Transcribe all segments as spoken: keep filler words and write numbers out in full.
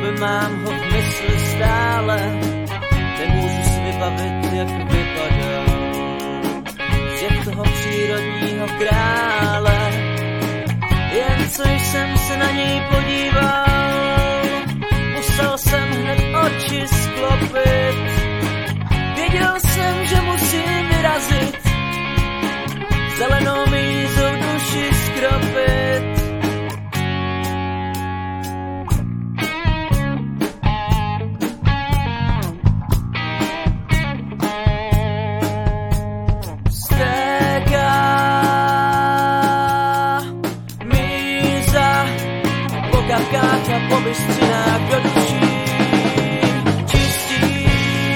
mám ho v mysli stále, nemůžu si vybavit, jak vypadal z toho přírodního krále. Jen co jsem se na něj podíval, musel jsem hned oči sklopit. Věděl jsem, že musím vyrazit, zelenou mízou duši skropit. A po bystřinách do duší čistí,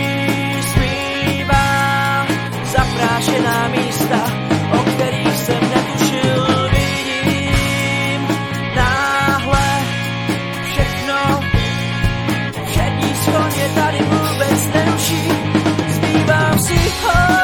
smívá zaprášená místa, o kterých jsem netušil. Vidím náhle všechno, všední schoně tady vůbec neruší. Zbývám si ho.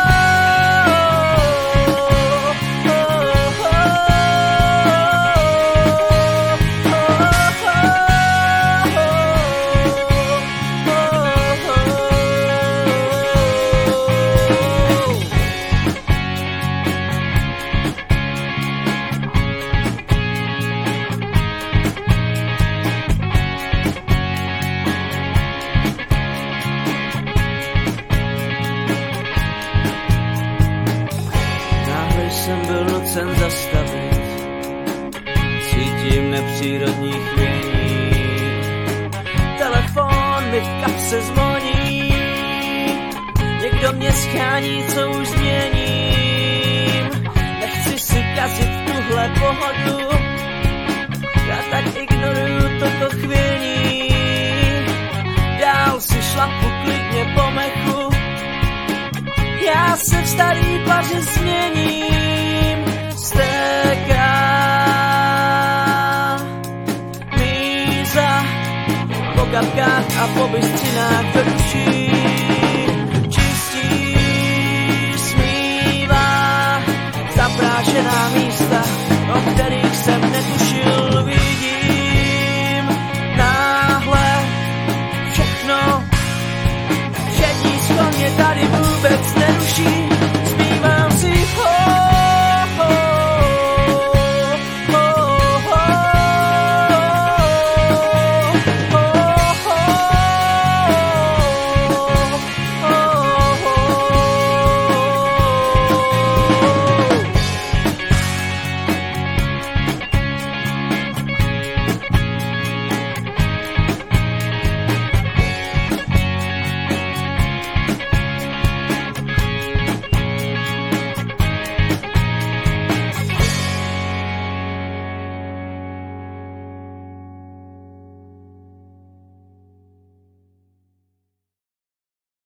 Jsem byl nucen zastavit, cítím nepřírodní chvění. Telefon mi v kapse zvoní, někdo mě schání, co už změním. Nechci si kazit tuhle pohodu, já tak ignoruju toto chvění. Dál si šlapu klidně po mechu, já se v starý paře změním. Stéká míza po kapkách a po bystřinách do duší. Čistí, smívá zaprášená místa, o kterých jsem netušil víc.